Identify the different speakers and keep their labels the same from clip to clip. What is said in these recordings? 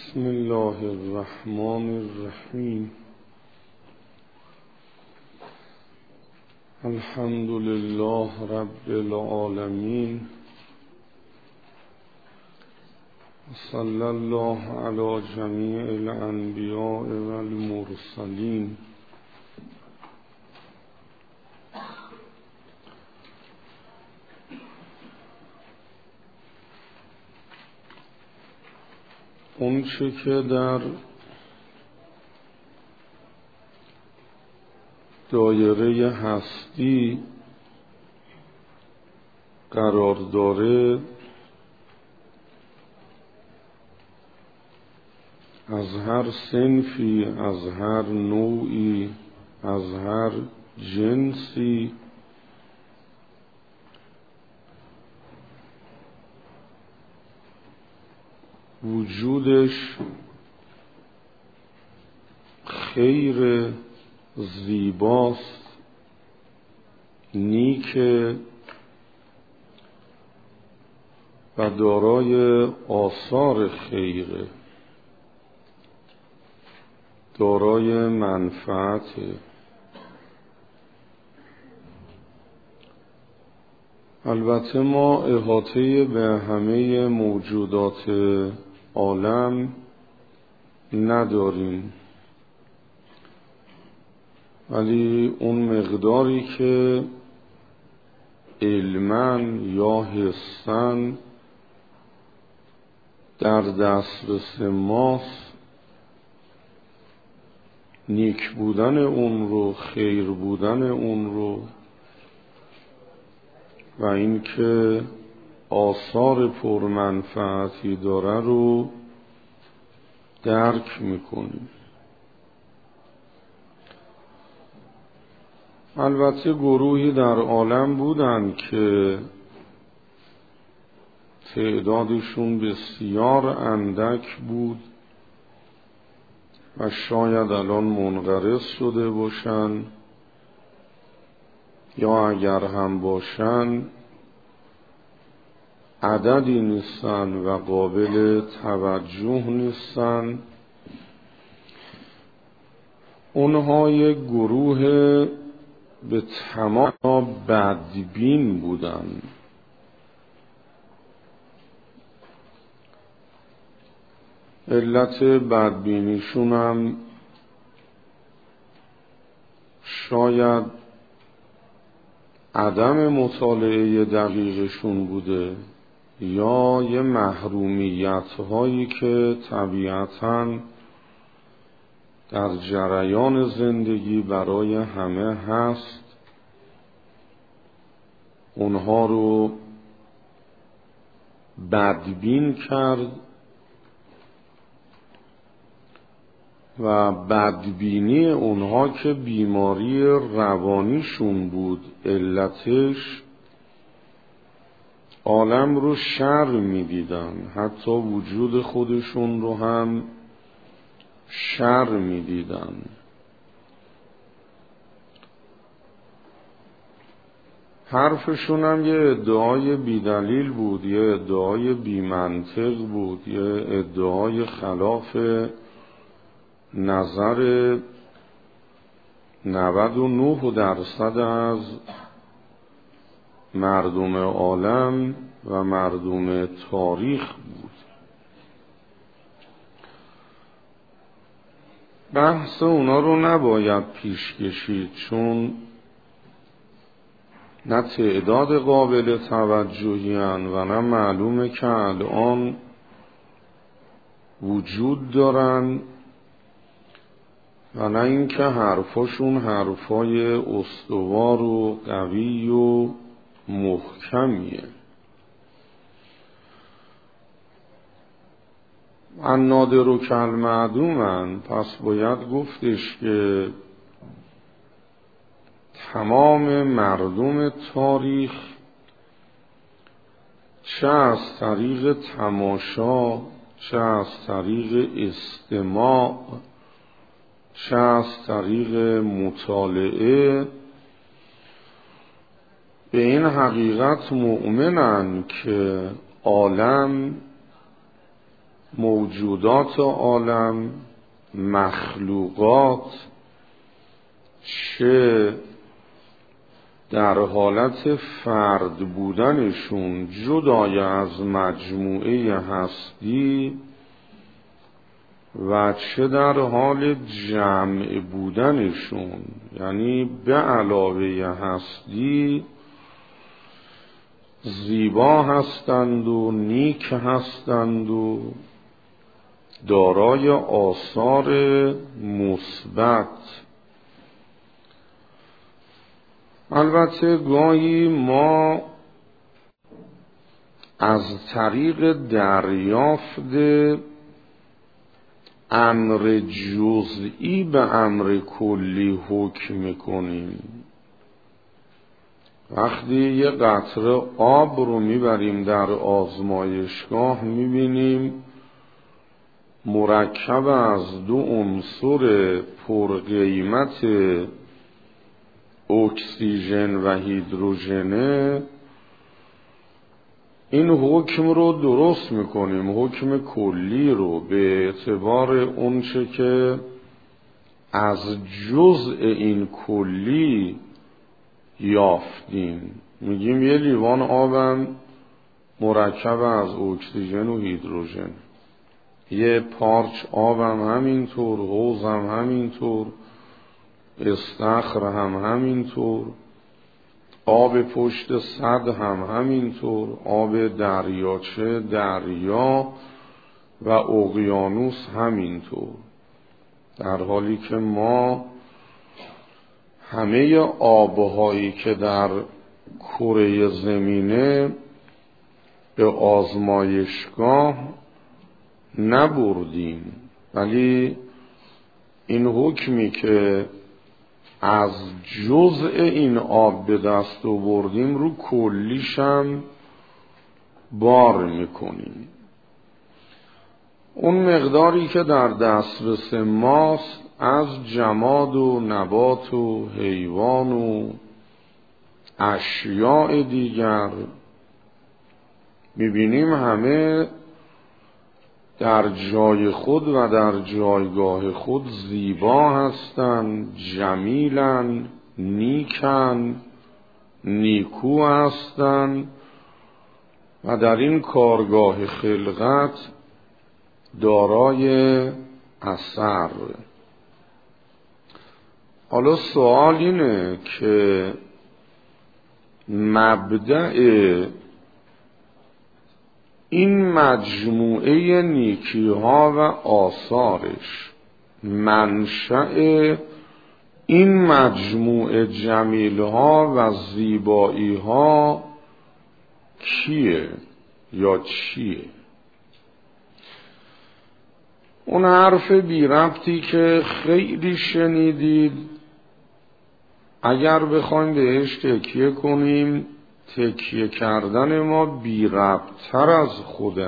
Speaker 1: بسم الله الرحمن الرحیم. الحمد لله رب العالمین. صلی الله علی جمیع الانبیاء والمرسلین. اون چه که در دایره هستی قرار داره از هر صنفی، از هر نوعی، از هر جنسی وجودش خیر، زیباست، نیک و دارای آثار خیره، دارای منفعت. البته ما احاطه به همه موجودات عالم نداریم، ولی اون مقداری که علماً یا حساً در دسترس ماست، نیک بودن اون رو، خیر بودن اون رو و اینکه آثار پرمنفعتی داره رو درک میکنیم. البته گروهی در عالم بودن که تعدادشون بسیار اندک بود و شاید الان منقرض شده باشن، یا اگر هم باشن عددی نیستن و قابل توجه نیستن. اونها یک گروه به تمام بدبین بودن. علت بدبینیشون هم شاید عدم مطالعه دقیقشون بوده یا یه محرومیت هایی که طبیعتاً در جریان زندگی برای همه هست، اونها رو بدبین کرد و بدبینی اونها که بیماری روانیشون بود، علتش عالم رو شر می‌دیدن، حتی وجود خودشون رو هم شر می‌دیدن. حرفشون هم یه ادعای بیدلیل بود، یه ادعای بیمنطق بود، یه ادعای خلاف نظر 99% از مردم عالم و مردم تاریخ بود. بحث اونا رو نباید پیش کشید، چون نه تعداد قابل توجهی هن و نه معلومه که الان وجود دارن و نه اینکه حرفاشون حرفای استوار و قوی و محکمیه. من نادر و کالمعدومن، پس باید گفتش که تمام مردم تاریخ چه از طریق تماشا، چه از طریق استماع، چه از طریق مطالعه به این حقیقت مؤمنن که عالم موجودات عالم، مخلوقات، چه در حالت فرد بودنشون جدای از مجموعه هستی و چه در حال جمع بودنشون، یعنی به علاوه هستی زیبا هستند و نیک هستند و دارای آثار مثبت. البته گاهی ما از طریق دریافت امر جزئی به امر کلی حکم کنیم. وقتی یه قطره آب رو میبریم در آزمایشگاه میبینیم مرکب از دو عنصر پرقیمت اکسیژن و هیدروژنه، این حکم رو درست میکنیم، حکم کلی رو به اعتبار اونچه که از جزء این کلی یافتیم. میگیم یه لیوان آبم مرکب از اکسیژن و هیدروژن، یه پارچ آبم همینطور، حوضم همینطور، استخر هم همینطور، آب پشت سد هم همینطور، آب دریاچه، دریا و اقیانوس همینطور. در حالی که ما همه آبهایی که در کره زمینه به آزمایشگاه نبردیم، ولی این حکمی که از جزء این آب به دست آوردیم رو کلیشم بار میکنیم. اون مقداری که در دسترس ماست از جماد و نبات و حیوان و اشیاء دیگر میبینیم همه در جای خود و در جایگاه خود زیبا هستند، جمیلن، نیکن، نیکو هستند و در این کارگاه خلقت دارای اثر. حالا سوال اینه که مبدأ این مجموعه نیکی ها و آثارش، منشأ این مجموعه جمیل ها و زیبایی ها کیه یا چیه؟ اون حرف بی ربطی که خیلی شنیدید، اگر بخوایم بهش تکیه کنیم، تکیه کردن ما بی ربط‌تر از خود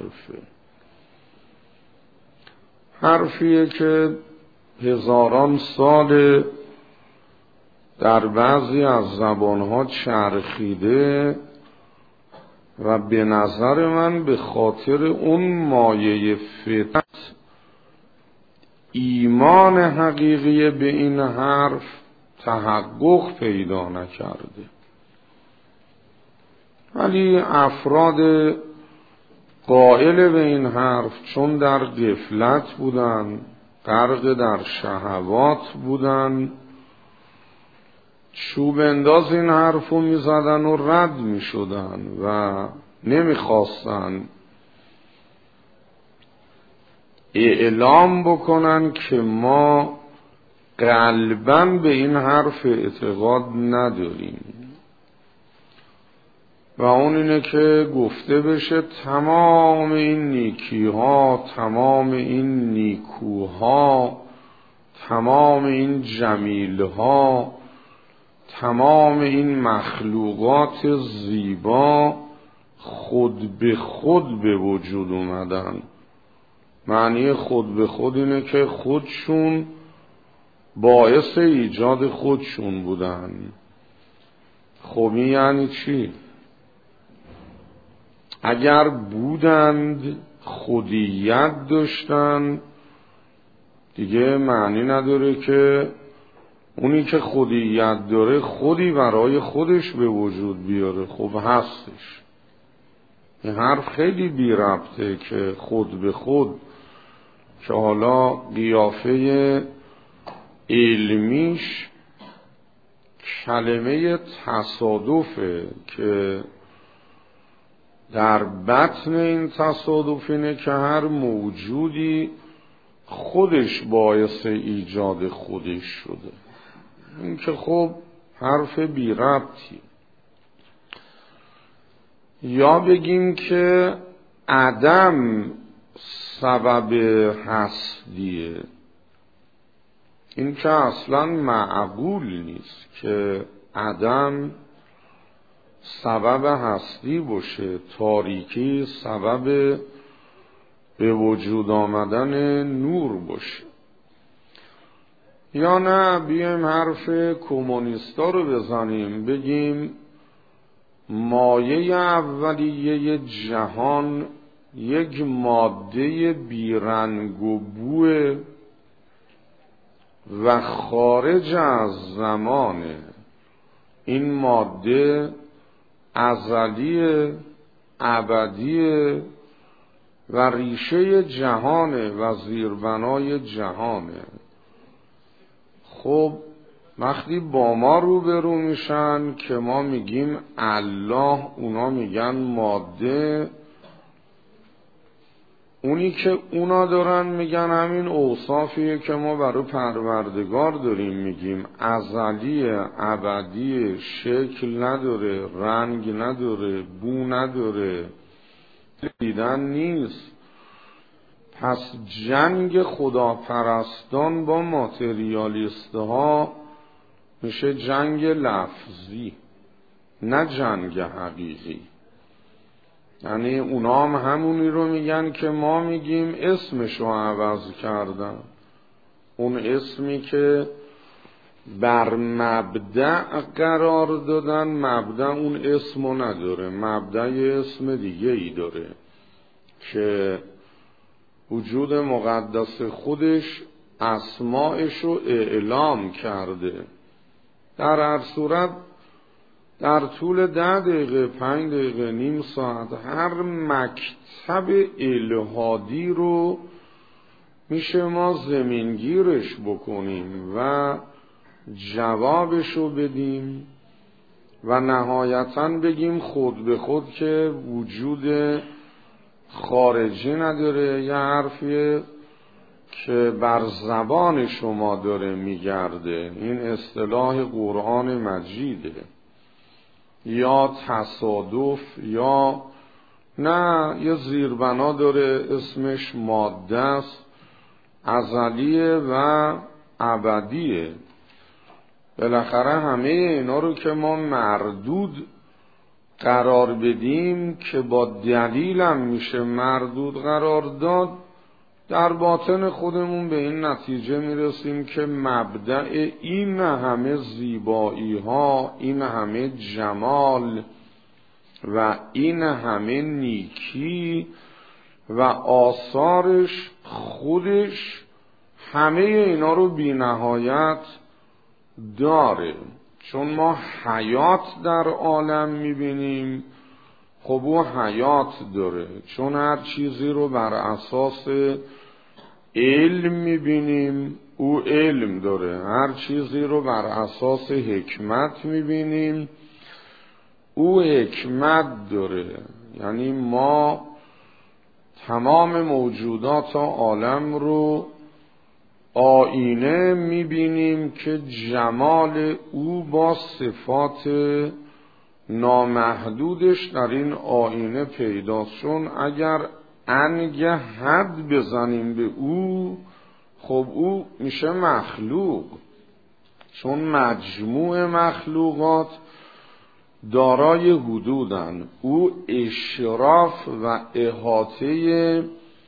Speaker 1: حرفیه که هزاران سال در بعضی از زبانها چرخیده و به نظر من به خاطر اون مایه فطرت ایمان حقیقی به این حرف تحقق پیدا نکرده. ولی افراد قائل به این حرف چون در غفلت بودن، غرق در شهوات بودن، چوب انداز این حرف رو می زدن و رد می شدن و نمی خواستن اعلام بکنن که ما قلباً به این حرف اعتقاد نداریم. و اون اینه که گفته بشه تمام این نیکی ها، تمام این نیکوها، تمام این جمیل ها، تمام این مخلوقات زیبا خود به خود به وجود اومدن. معنی خود به خود اینه که خودشون باعث ایجاد خودشون بودن. خب این یعنی چی؟ اگر بودند خودیت داشتن، دیگه معنی نداره که اونی که خودیت داره خودی برای خودش به وجود بیاره. خب هستش. این حرف خیلی بی ربطه که خود به خود، که حالا قیافه علمیش کلمه تصادفه که در بطن این تصادف اینه که هر موجودی خودش باعث ایجاد خودش شده. این که خب حرف بی ربطی. یا بگیم که عدم سبب هستیه، این که اصلا معقول نیست که عدم سبب هستی باشه، تاریکی سبب به وجود آمدن نور باشه. یا نه بیایم حرف کمونیستا رو بزنیم، بگیم مایه اولیه جهان یک ماده بیرنگ و بوه و خارج از زمانه. این ماده ازلیه، ابدیه و ریشه جهانه و زیربنای جهانه. خب وقتی با ما روبرو میشن که ما میگیم الله، اونا میگن ماده، اونی که اونا دارن میگن همین اوصافیه که ما برای پروردگار داریم میگیم، ازلیه، ابدیه، شکل نداره، رنگ نداره، بو نداره، دیدن نیست. پس جنگ خداپرستان با ماتریالیستها میشه جنگ لفظی، نه جنگ حقیقی. یعنی اونا هم همونی رو میگن که ما میگیم اسمشو عوض کردن. اون اسمی که بر مبدأ قرار دادن، مبدأ اون اسمو نداره، مبدأ یه اسم دیگه ای داره که وجود مقدس خودش اسمائشو اعلام کرده. در هر صورت در طول 10 دقیقه، 5 دقیقه، نیم ساعت هر مکتب الهادی رو میشه ما زمینگیرش بکنیم و جوابشو بدیم و نهایتاً بگیم خود به خود که وجود خارجی نداره. یه حرفیه که بر زبان شما داره میگرده، این اصطلاح قرآن مجیده. یا تصادف، یا نه یه زیربنا داره اسمش ماده است، ازلیه و ابدیه. بالاخره همه اینا رو که ما مردود قرار بدیم که با دلیلم میشه مردود قرار داد، در باطن خودمون به این نتیجه میرسیم که مبدأ این همه زیبایی ها، این همه جمال و این همه نیکی و آثارش خودش همه اینا رو بی نهایت داره. چون ما حیات در عالم میبینیم، خب او حیات داره. چون هر چیزی رو بر اساس علم میبینیم، او علم داره. هر چیزی رو بر اساس حکمت میبینیم، او حکمت داره. یعنی ما تمام موجودات عالم رو آینه میبینیم که جمال او با صفات نامحدودش در این آینه پیداست. چون اگر انگه حد بزنیم به او، خب او میشه مخلوق. چون مجموع مخلوقات دارای حدودن، او اشراف و احاطه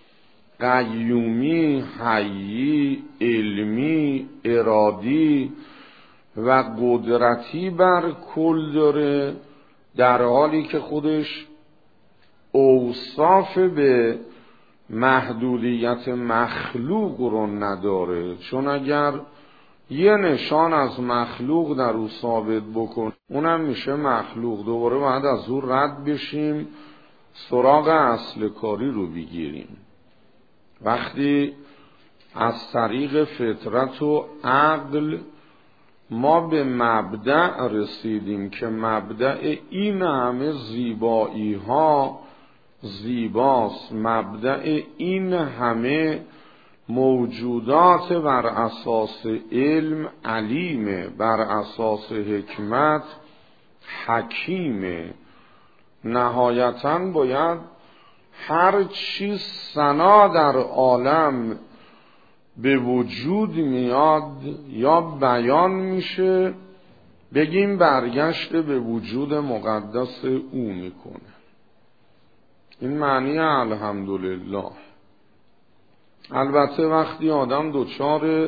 Speaker 1: قیومی، حیی، علمی، ارادی و قدرتی بر کل داره، در حالی که خودش اوصاف به محدودیت مخلوق رو نداره، چون اگر یه نشان از مخلوق در او ثابت بکن اونم میشه مخلوق، دوباره باید از او رد بشیم، سراغ اصل کاری رو بگیریم. وقتی از طریق فطرت و عقل ما به مبدأ رسیدیم که مبدأ این همه زیبایی ها زیباست، مبدأ این همه موجودات بر اساس علم علیمه، بر اساس حکمت حکیمه، نهایتاً باید هر چیز ثنا در عالم به وجود میاد یا بیان میشه بگیم برگشت به وجود مقدس او میکنه. این معنی الحمدلله. البته وقتی آدم دچار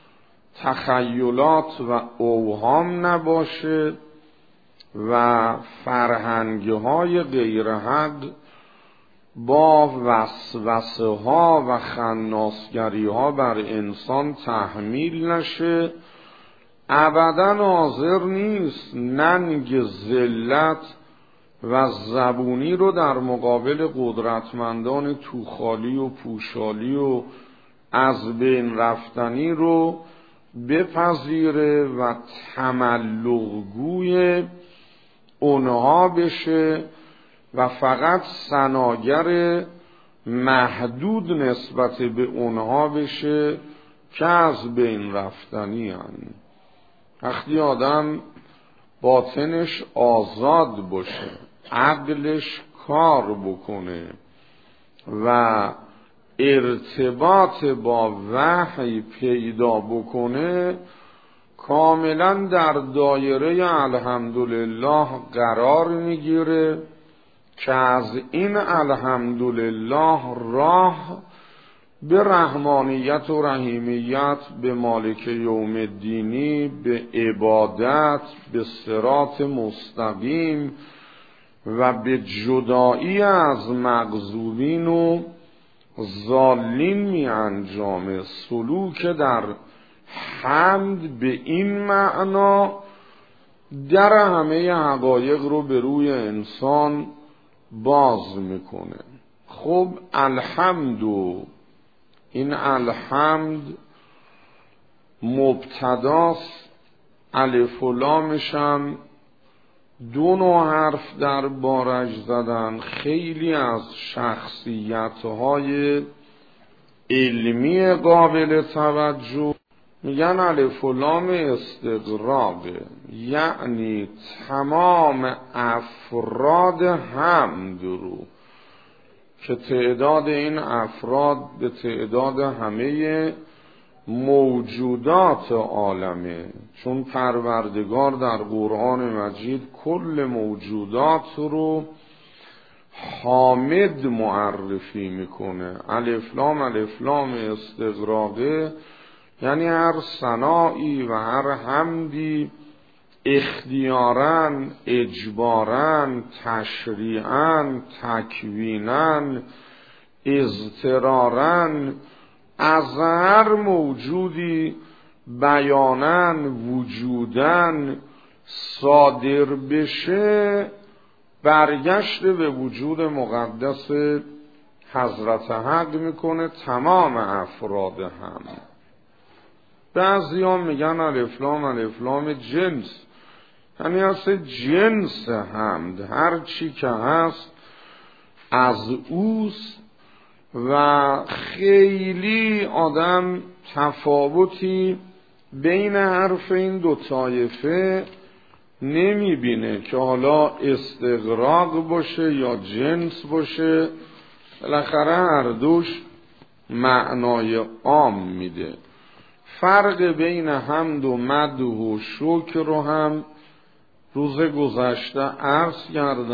Speaker 1: تخیلات و اوهام نباشه و فرهنگ‌های غیر حق با وسوسه ها و خناسگری ها بر انسان تحمیل نشه، ابداً حاضر نیست ننگ ذلت و زبونی رو در مقابل قدرتمندان توخالی و پوشالی و از بین رفتنی رو بپذیره و تملق‌گوی اونها بشه و فقط ثناگر محدود نسبت به اونها بشه که از بین رفتنی هن. وقتی آدم باطنش آزاد باشه، عقلش کار بکنه و ارتباط با وحی پیدا بکنه، کاملا در دایره الحمدلله قرار میگیره که از این الحمدلله راه به رحمانیت و رحیمیت، به مالک یوم الدینی، به عبادت، به صراط مستقیم و به جدایی از مغضوبین و ضالین می انجامه. سلوک در حمد به این معنا در همه حقایق رو به روی انسان باز میکنه. خب الحمد، این الحمد مبتداست، الف و لامش هم دو نوع حرف در بارش زدن. خیلی از شخصیت‌های علمی قابل توجه میگن الف و لام استغراقه، یعنی تمام افراد حمد رو که تعداد این افراد به تعداد همه موجودات عالمه، چون پروردگار در قرآن مجید کل موجودات رو حامد معرفی میکنه. الف لام استغراقه یعنی هر ثنایی و هر حمدی اختیاراً، اجباراً، تشریعاً، تکویناً، اضطراراً از هر موجودی بیاناً، وجوداً صادر بشه برگشت به وجود مقدس حضرت حق میکنه تمام افراد هم. بعضی ها میگن الف لام جنس، یعنی اصلا جنس حمد، هر چی که هست از اوست و خیلی آدم تفاوتی بین حرف این دو طایفه نمیبینه که حالا استغراق باشه یا جنس باشه، بالاخره هر دوش معنای عام میده. فرق بین حمد و مدح و شکر رو هم روز گذشته عرض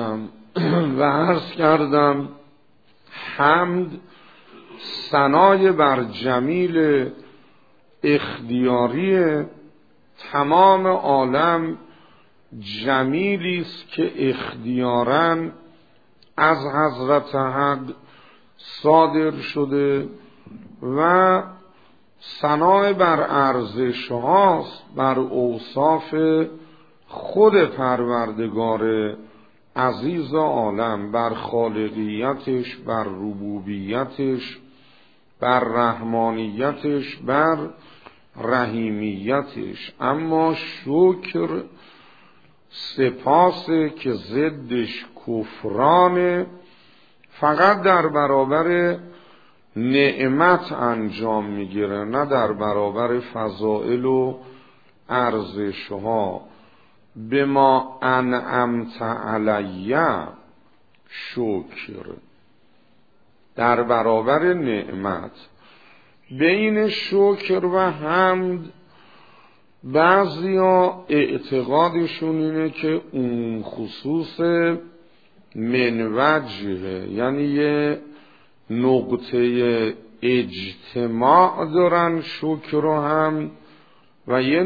Speaker 1: کردم حمد ثنای بر جمیل اختیاری تمام عالم، جمیلی است که اختیاراً از حضرت حق صادر شده و ثنا بر ارزش هاست، بر اوصاف خود پروردگار عزیز عالم، بر خالقیتش، بر ربوبیتش، بر رحمانیتش، بر رحیمیتش. اما شکر سپاس که ضدش کفرانه، فقط در برابر نعمت انجام میگیره، نه در برابر فضائل و ارزش ها. بما انعمت علی شکر، در برابر نعمت. بین شکر و حمد بعضیا اعتقادشون اینه که اون خصوص من وجهه، یعنی یه نقطه اجتماع دارن شکر و حمد، و یه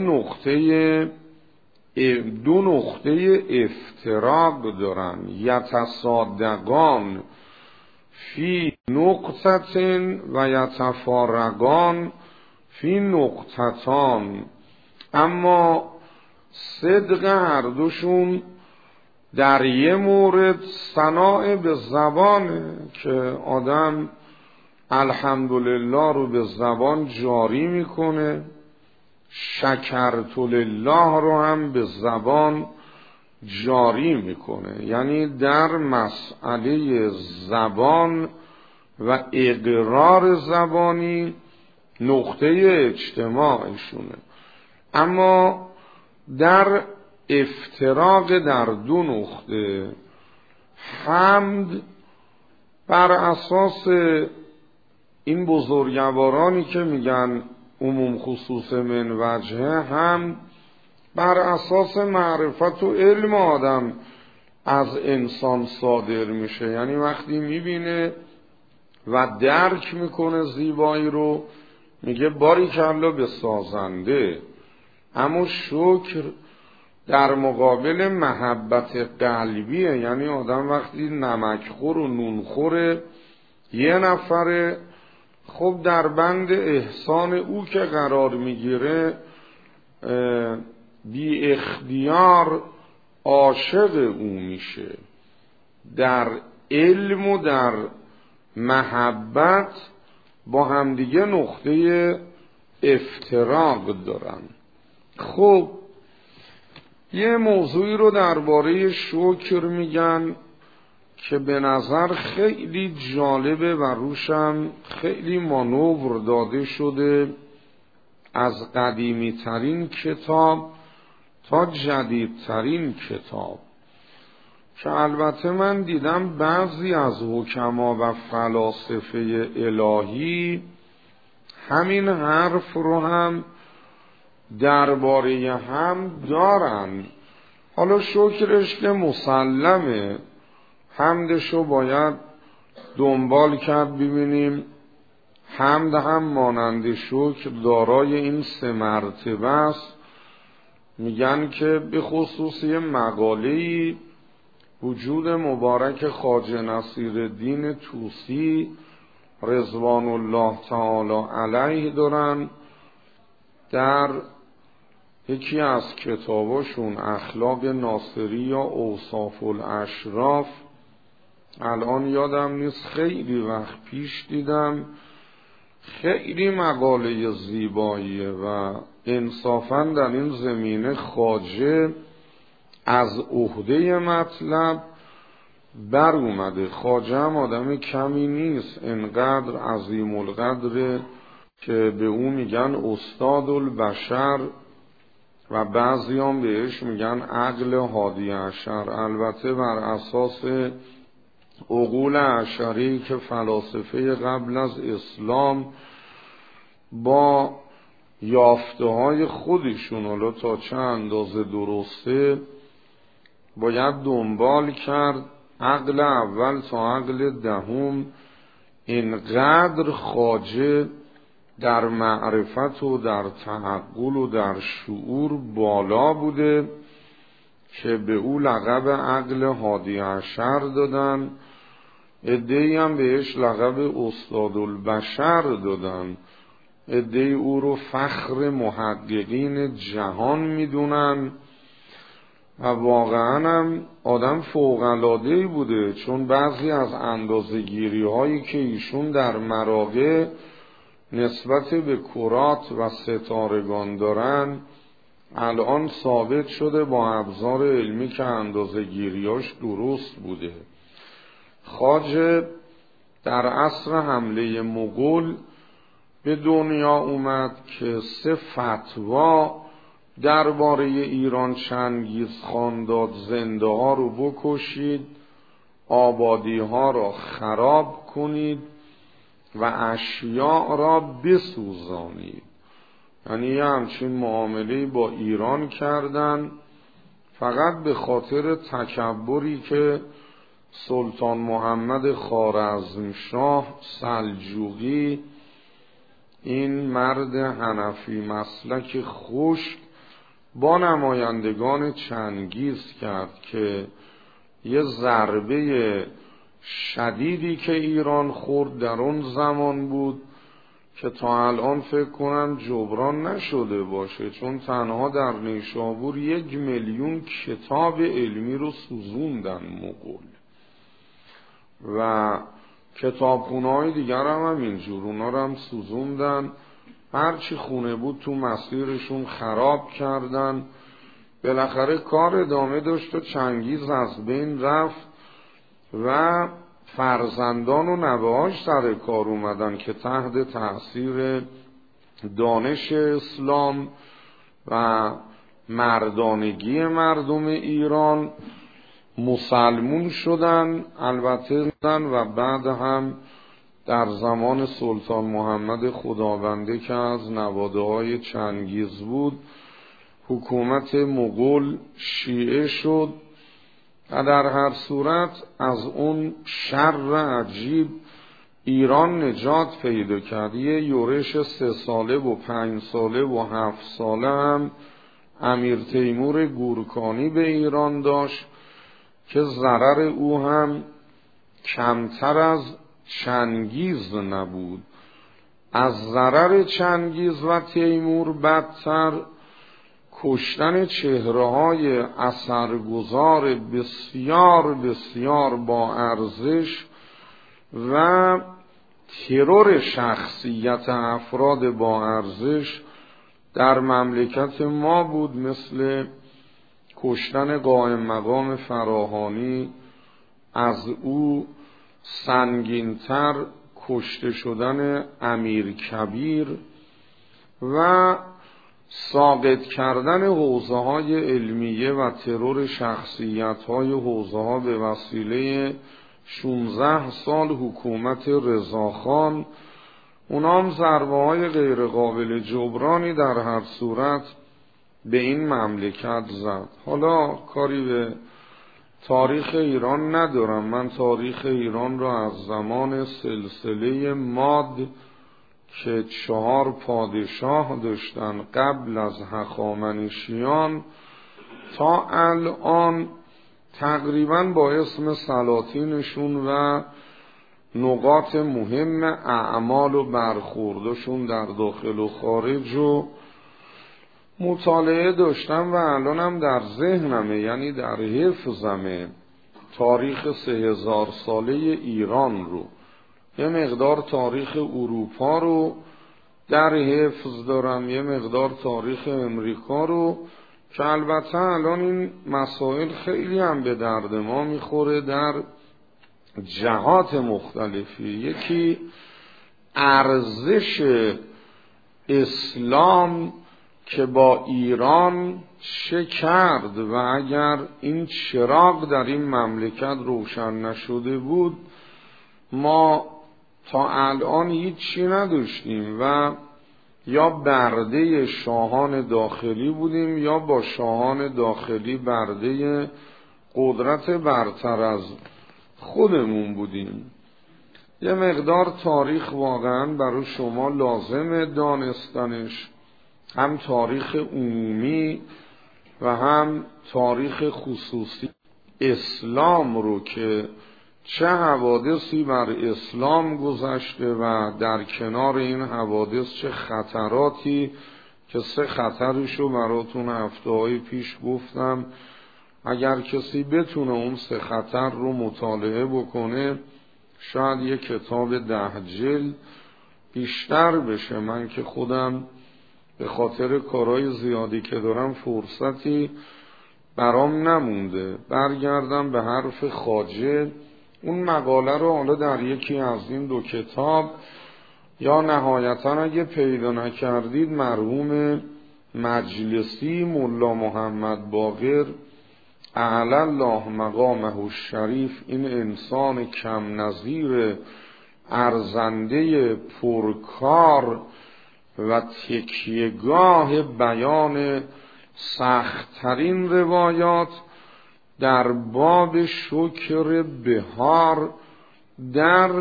Speaker 1: دو نقطه افتراق دارن. یتصادقان فی نقطة و یتفارقان فی نقطتان. اما صدق هر دوشون در یه مورد ثنا به زبانه که آدم الحمدلله رو به زبان جاری میکنه، شکرت لله رو هم به زبان جاری میکنه. یعنی در مسئله زبان و اقرار زبانی نقطه اجتماعشونه. اما در افتراق در دو نقطه، حمد بر اساس این بزرگوارانی که میگن عموم خصوص من وجهه، هم بر اساس معرفت و علم آدم از انسان صادر میشه. یعنی وقتی میبینه و درک میکنه زیبایی رو، میگه باریکالله به سازنده. اما شکر در مقابل محبت قلبیه. یعنی آدم وقتی نمکخور و نونخوره یه نفره، خب در بند احسان او که قرار میگیره، بی اختیار عاشق او میشه. در علم و در محبت با همدیگه نقطه افتراق دارن. خب یه موضوعی رو درباره شکر میگن که به نظر خیلی جالبه و روشم خیلی مانور داده شده، از قدیمی ترین کتاب تا جدیدترین کتاب، که البته من دیدم بعضی از حکما و فلاسفه الهی همین حرف رو هم درباره هم دارن. حالا شکرش که مسلمه، حمدشو باید دنبال کرد ببینیم. حمد هم مانند شکر دارای این 3 مرتبه است. میگن که به خصوص یه مقاله‌ای وجود مبارک خواجه نصیرالدین طوسی رضوان الله تعالی علیه دارن در یکی از کتاباشون، اخلاق ناصری یا اوصاف الاشراف. الان یادم نیست، خیلی وقت پیش دیدم. خیلی مقاله زیباییه و انصافاً در این زمینه خواجه از عهده مطلب بر اومده. خواجه هم آدم کمی نیست، انقدر عظیم القدره که به اون میگن استاد البشر و بعضی هم بهش میگن عقل هادی عشر. البته بر اساس عقول عشری که فلاسفه قبل از اسلام با یافته های خودشون، حالا تا چه اندازه درسته، باید دنبال کرد. عقل اول تا عقل دهم اینقدر خواجه در معرفت و در تعقل و در شعور بالا بوده که به او لقب عقل هادی عشر دادن عده‌ای هم بهش لقب استادالبشر دادن، عده‌ای او رو فخر محققین جهان میدونن و واقعا هم آدم فوق‌العاده‌ای بوده، چون بعضی از اندازه‌گیری هایی که ایشون در مراغه نسبت به کرات و ستارگان دارن الان ثابت شده با ابزار علمی که اندازه‌گیریاش درست بوده. خواجه در عصر حمله مغول به دنیا اومد که 3 فتوا درباره ایران چنگیز خان داد: زنده ها رو بکشید، آبادی ها را خراب کنید و اشیاء را بسوزانید. یعنی یه همچین معامله با ایران کردن فقط به خاطر تکبری که سلطان محمد خوارزمشاه سلجوقی، این مرد حنفی مسلک خشک، با نمایندگان چنگیز کرد که یه ضربه شدیدی که ایران خورد در اون زمان بود که تا الان فکر کنم جبران نشده باشه، چون تنها در نیشابور 1 میلیون کتاب علمی رو سوزوندن مغول و کتابخونه‌های دیگر هم اینجور، اونا رو هم سوزوندن، هرچی خونه بود تو مسیرشون خراب کردن. بالاخره کار ادامه داشت و چنگیز از بین رفت و فرزندان و نوه‌هاش سر کار اومدن که تحت تأثیر دانش اسلام و مردانگی مردم ایران مسلمون شدن البته، و بعد هم در زمان سلطان محمد خدابنده که از نواده‌های چنگیز بود حکومت مغول شیعه شد و در هر صورت از اون شر عجیب ایران نجات پیدا کرد. یه یورش 3 ساله و 5 ساله و 7 ساله هم امیر تیمور گورکانی به ایران داشت که ضرر او هم کمتر از چنگیز نبود. از ضرر چنگیز و تیمور بدتر کشتن چهره‌های اثرگذار بسیار بسیار با ارزش و ترور شخصیت افراد با ارزش در مملکت ما بود، مثل کشتن قائم مقام فراهانی، از او سنگین‌تر کشته شدن امیر کبیر و ساقط کردن حوزه‌های علمیه و ترور شخصیت‌های حوزه‌ها به وسیله 16 سال حکومت رضاخان. اونام ضربه‌های غیر قابل جبرانی در هر صورت به این مملکت زد. حالا کاری به تاریخ ایران ندارم، من تاریخ ایران را از زمان سلسله ماد که 4 پادشاه داشتن قبل از هخامنشیان تا الان تقریبا با اسم سلاطینشون و نقاط مهم اعمال و برخوردشون در داخل و خارج و مطالعه داشتم و الانم در ذهنمه، یعنی در حفظمه، تاریخ 3000 ساله ایران رو، یه مقدار تاریخ اروپا رو در حفظ دارم، یه مقدار تاریخ امریکا رو، که البته الان این مسائل خیلی هم به درد ما میخوره در جهات مختلفی. یکی ارزش اسلام که با ایران چه کرد و اگر این چراغ در این مملکت روشن نشده بود ما تا الان هیچی نداشتیم و یا برده شاهان داخلی بودیم یا با شاهان داخلی برده قدرت برتر از خودمون بودیم. یه مقدار تاریخ واقعا برای شما لازمه دانستنش، هم تاریخ عمومی و هم تاریخ خصوصی اسلام رو که چه حوادثی بر اسلام گذشته و در کنار این حوادث چه خطراتی که 3 خطرشو براتون هفته‌های پیش گفتم. اگر کسی بتونه اون 3 خطر رو مطالعه بکنه شاید یه کتاب 10 جلد بیشتر بشه. من که خودم به خاطر کارهای زیادی که دارم فرصتی برام نمونده برگردم به حرف خواجه. اون مقاله رو حالا در یکی از این 2 کتاب یا نهایتا اگه پیدا نکردید مرحوم مجلسی ملا محمد باقر اعلی الله مقامه الشریف، این انسان کم نظیر ارزنده پرکار و تکیهگاه بیان سخت‌ترین روایات در باب شکر بهار در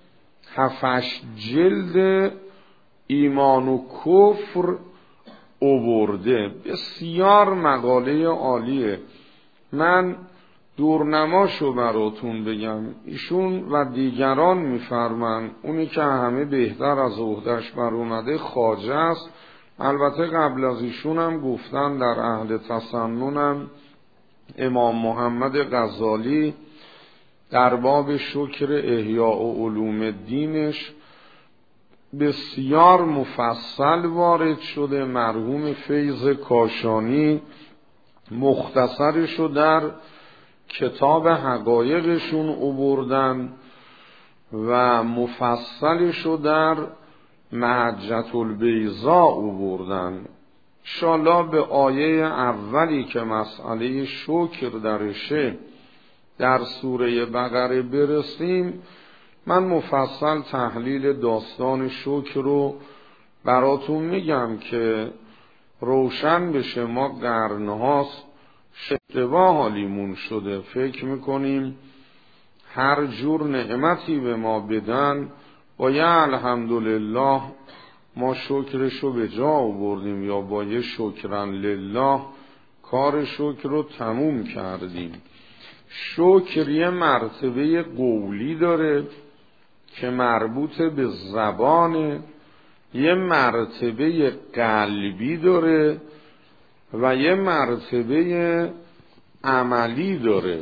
Speaker 1: 7 جلد ایمان و کفر آورده. بسیار مقاله عالیه. من دورنماشو براتون بگم. ایشون و دیگران میفرمان اونی که همه بهتر از عهده‌اش بر اومده خواجه است. البته قبل از ایشون هم گفتن در اهل تسننم امام محمد غزالی در باب شکر احیاء و علوم الدینش بسیار مفصل وارد شده. مرحوم فیض کاشانی مختصرشو در کتاب حقایقشون آوردن و مفصلشو در محجة البیضاء آوردن. انشاءالله به آیه اولی که مسئله شکر درشه در سوره بقره برسیم من مفصل تحلیل داستان شکر رو براتون میگم که روشن بشه. ما قرنهاست اشتباه حالیمون شده، فکر میکنیم هر جور نعمتی به ما بدن با یه الحمدلله ما شکرشو به جا آوردیم یا با یه شکرن لله کار شکر رو تموم کردیم. شکر یه مرتبه قولی داره که مربوط به زبانه، یه مرتبه قلبی داره و یه مرتبه عملی داره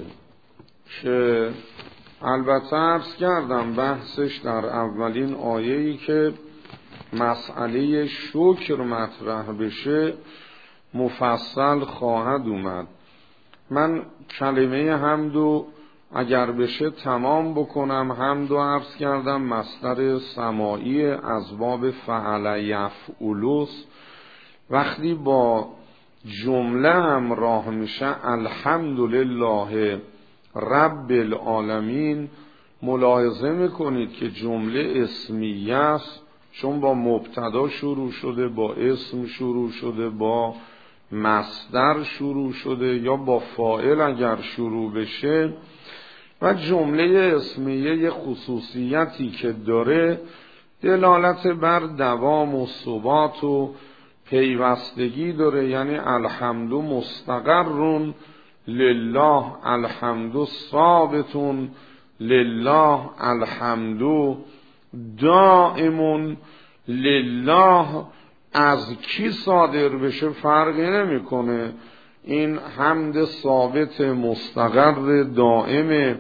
Speaker 1: که البته عرض کردم بحثش در اولین آیه‌ای که مسئله شکر مطرح بشه مفصل خواهد اومد. من کلمه حمدو اگر بشه تمام بکنم. حمدو عرض کردم مصدر سماعی از باب فعل یفعلوس، وقتی با جمله همراه میشه الحمدلله رب العالمین ملاحظه میکنید که جمله اسمیه است، چون با مبتدا شروع شده، با اسم شروع شده، با مصدر شروع شده یا با فاعل اگر شروع بشه. و جمله اسمیه یه خصوصیتی که داره دلالت بر دوام و ثبات و پیوستگی داره، یعنی الحمد مستقر لله، الحمد ثابت لله، الحمد دائم لله. از کی صادر بشه فرقی نمیکنه. این حمد ثابت مستقر دائم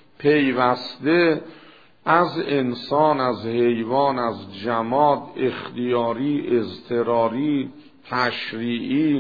Speaker 1: پیوسته از انسان، از حیوان، از جماد، اختیاری، اضطراری، تشریعی،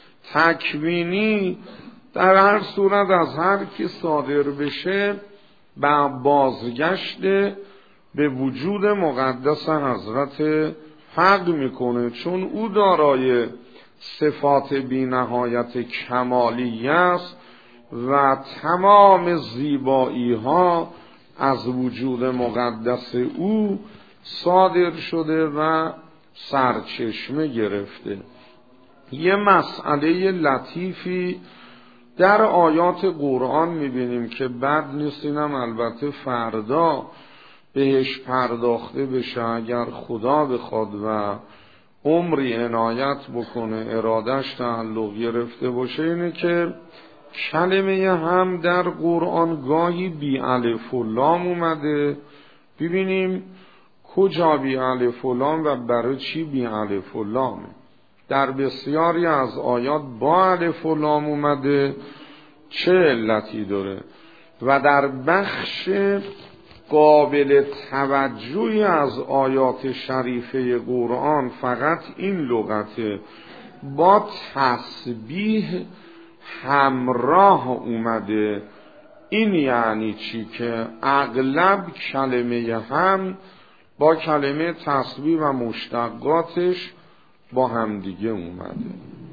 Speaker 1: تکوینی، در هر صورت از هر کی صادر بشه با بازگشت به وجود مقدس حضرت حق میکنه، چون او دارای صفات بی نهایت کمالی است و تمام زیبایی ها از وجود مقدس او صادر شده و سرچشمه گرفته. یه مسئله لطیفی در آیات قرآن میبینیم که بد نیست، اینم البته فردا بهش پرداخته بشه اگر خدا بخواد و عمری عنایت بکنه ارادش تعلق گرفته باشه. اینه که کلمه هم در قرآن گاهی بی الف و لام اومده. ببینیم کجا بی الف و لام و برای چی بی الف و لامه. در بسیاری از آیات با الف و لام اومده، چه علتی داره؟ و در بخش قابل توجهی از آیات شریفه قرآن فقط این لغته با تسبیح همراه اومده. این یعنی چی؟ که اغلب کلمه هم با کلمه تسبیح و مشتقاتش با همدیگه اومده.